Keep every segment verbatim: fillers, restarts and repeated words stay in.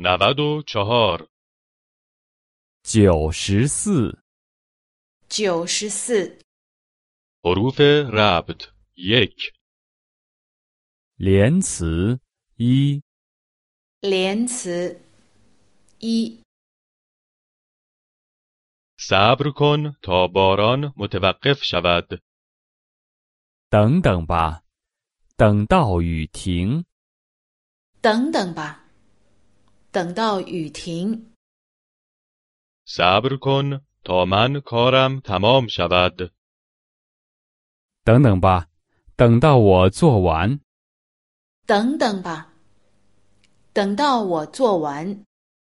نود و چهار 九十四。 九十四。 حروف ربط یک 连词一。 连词一。 صبر کن تا باران متوقف شود. 等等吧，等到雨停。 等等吧，等到雨停。 صبر کن تا من کارم تمام شود. 等等吧，等到我做完。 等等吧，等到我做完。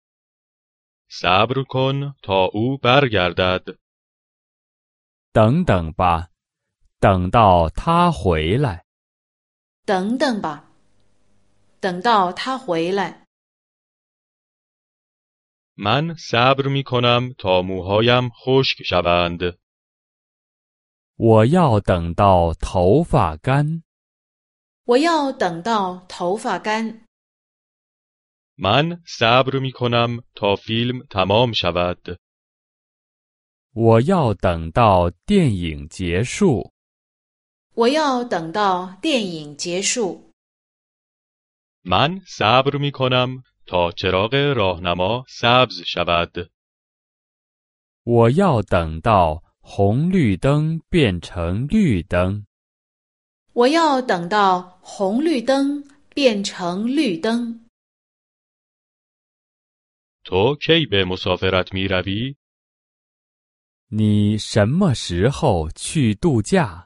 صبر کن تا او برگردد. 等等吧，等到他回来。 等等吧，等到他回来。 من صبر می کنم تا موهایم خشک شوند. 我要等到头发干。 我要等到头发干。 من صبر می کنم تا فیلم تمام شود. 我要等到电影结束。 我要等到电影结束。 من صبر می کنم تا چراغ راهنما سبز شود. 我要等到红绿灯变成绿灯。 我要等到红绿灯变成绿灯。 تو کی به مسافرت می روی؟ 你什么时候去度假？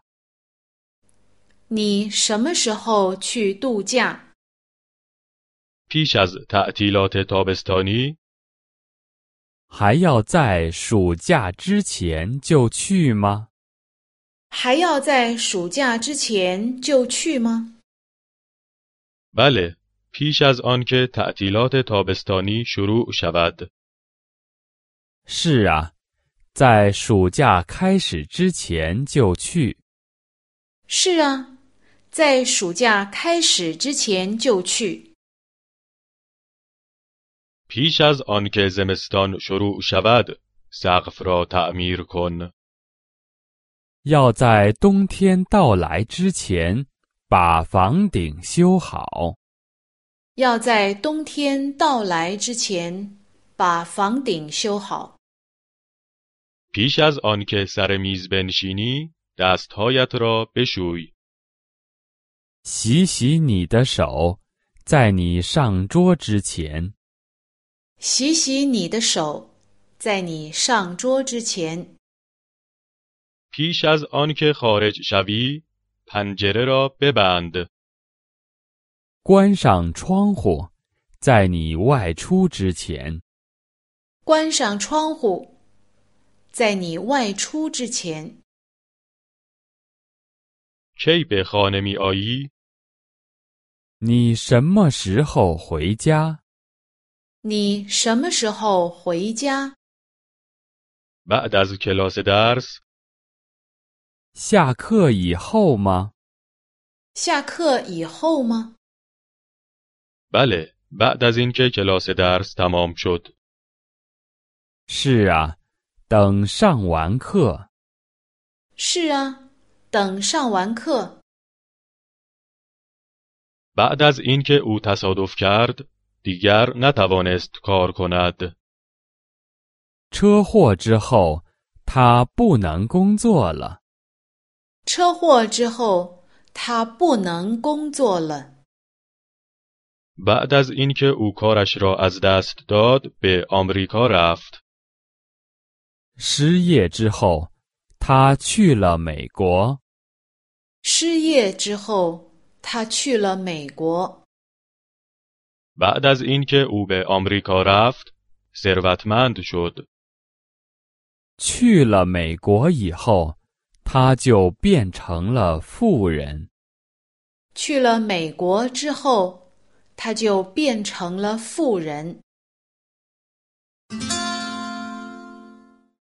你什么时候去度假？ پیش از تعطیلات تابستانی؟ 还要在暑假之前就去吗？ 还要在暑假之前就去吗？ بله، پیش از آنکه تعطیلات تابستانی شروع شود. 是啊，在暑假开始之前就去。 是啊，在暑假开始之前就去。 پیش از آنکه زمستان شروع شود، سقف را تعمیر کن. 要在冬天到来之前把房顶修好。 要在冬天到来之前把房顶修好。 پیش از آنکه سر میز بنشینی، دستهایت را بشوی. 洗洗你的手，在你上桌之前。 洗洗你的手，在你上桌之前。 پیش از آنکه خارج شوی، پنجره را ببند. 关上窗户，在你外出之前。 关上窗户，在你外出之前。 کی به خانه می آیی؟ 你什么时候回家？ 你什么时候回家？ بعد از کلاس درس؟ 下课以后吗？ 下课以后吗？ بله، بعد از اینکه کلاس درس تمام شد. 是啊，等上完课。 是啊，等上完课。 بعد از اینکه او تصادف کرد، دیگر نتوانست کار کند. 车祸之后，他不能工作了。 车祸之后，他不能工作了。 بعد از اینکه او کارش را از دست داد، به آمریکا رفت. 失业之后，他去了美国。 失业之后，他去了美国。 بعد از اینکه او به آمریکا رفت، ثروتمند شد. 去了美国以后，他就变成了富人。 去了美国之后，他就变成了富人。